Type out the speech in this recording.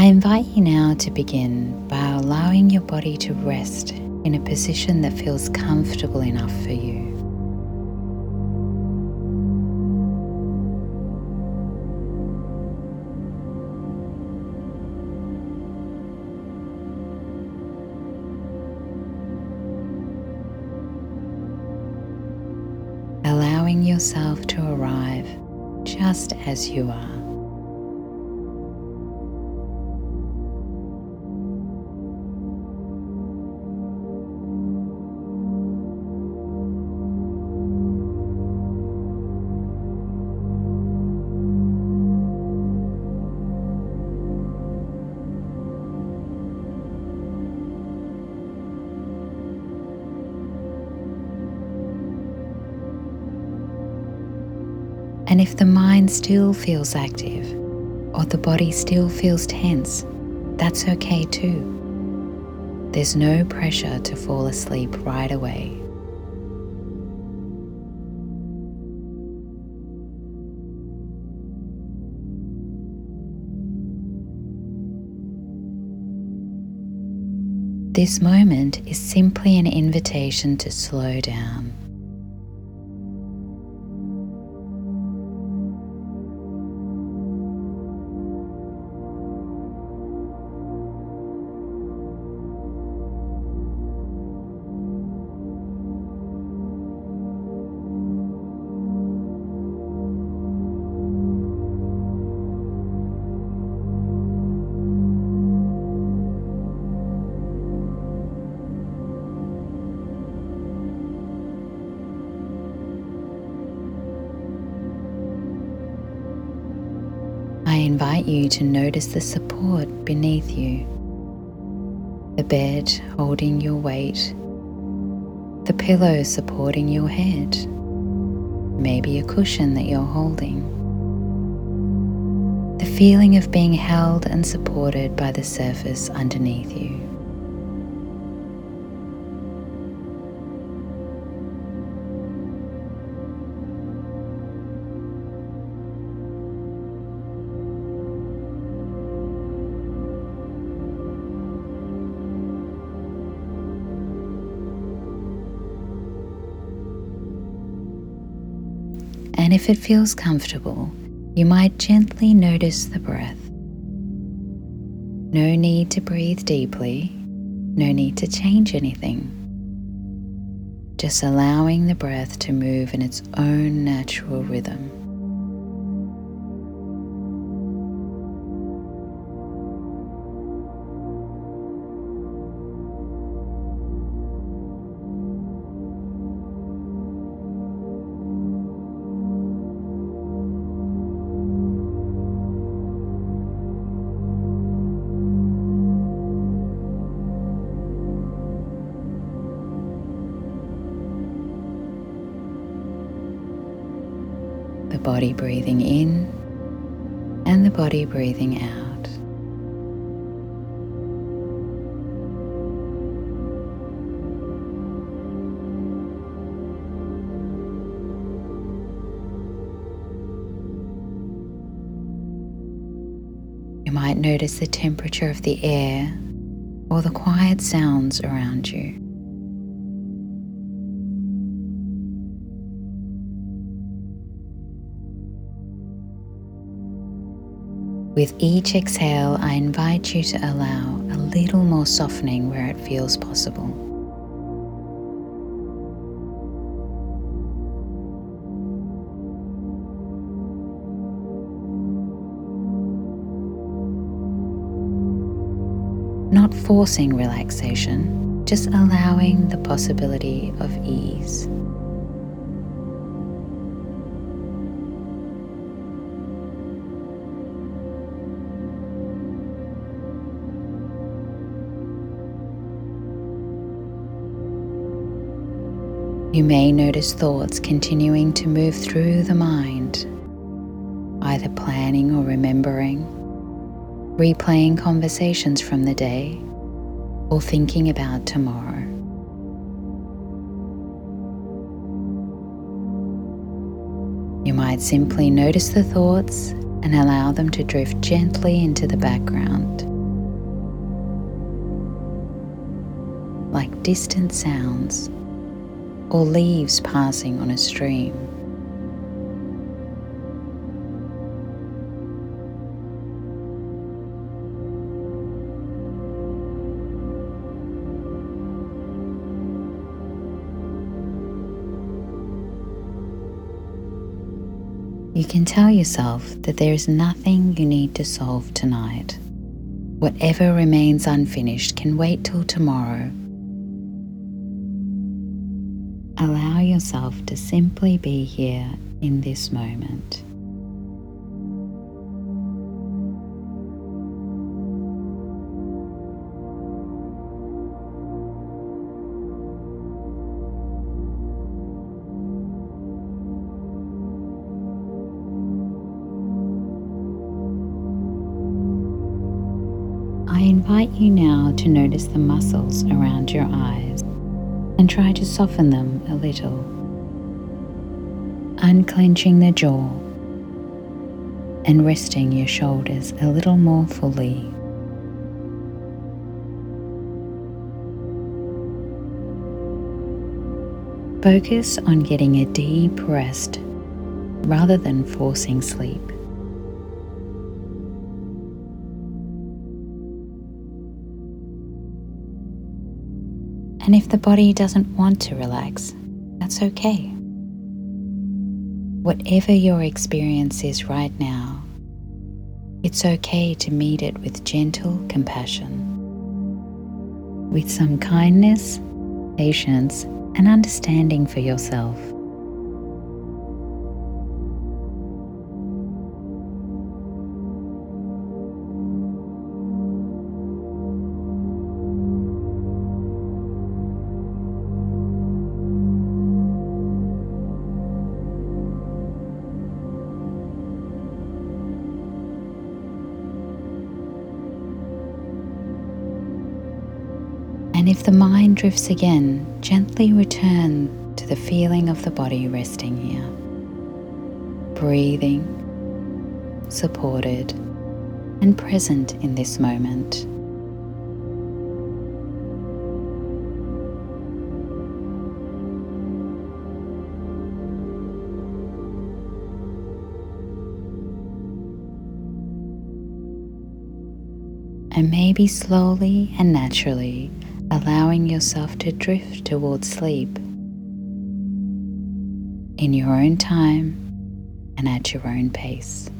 I invite you now to begin by allowing your body to rest in a position that feels comfortable enough for you. Allowing yourself to arrive just as you are. And if the mind still feels active or the body still feels tense, that's okay too. There's no pressure to fall asleep right away. This moment is simply an invitation to slow down. I invite you to notice the support beneath you, the bed holding your weight, the pillow supporting your head, maybe a cushion that you're holding. The feeling of being held and supported by the surface underneath you. And if it feels comfortable, you might gently notice the breath. No need to breathe deeply, no need to change anything. Just allowing the breath to move in its own natural rhythm. The body breathing in and the body breathing out. You might notice the temperature of the air or the quiet sounds around you. With each exhale, I invite you to allow a little more softening where it feels possible. Not forcing relaxation, just allowing the possibility of ease. You may notice thoughts continuing to move through the mind, either planning or remembering, replaying conversations from the day, or thinking about tomorrow. You might simply notice the thoughts and allow them to drift gently into the background, like distant sounds or leaves passing on a stream. You can tell yourself that there is nothing you need to solve tonight. Whatever remains unfinished can wait till tomorrow. Allow yourself to simply be here in this moment. I invite you now to notice the muscles around your eyes and try to soften them a little, unclenching the jaw and resting your shoulders a little more fully. Focus on getting a deep rest rather than forcing sleep. And if the body doesn't want to relax, that's okay. Whatever your experience is right now, it's okay to meet it with gentle compassion, with some kindness, patience, and understanding for yourself. And if the mind drifts again, gently return to the feeling of the body resting here, breathing, supported, and present in this moment. And maybe slowly and naturally allowing yourself to drift towards sleep in your own time and at your own pace.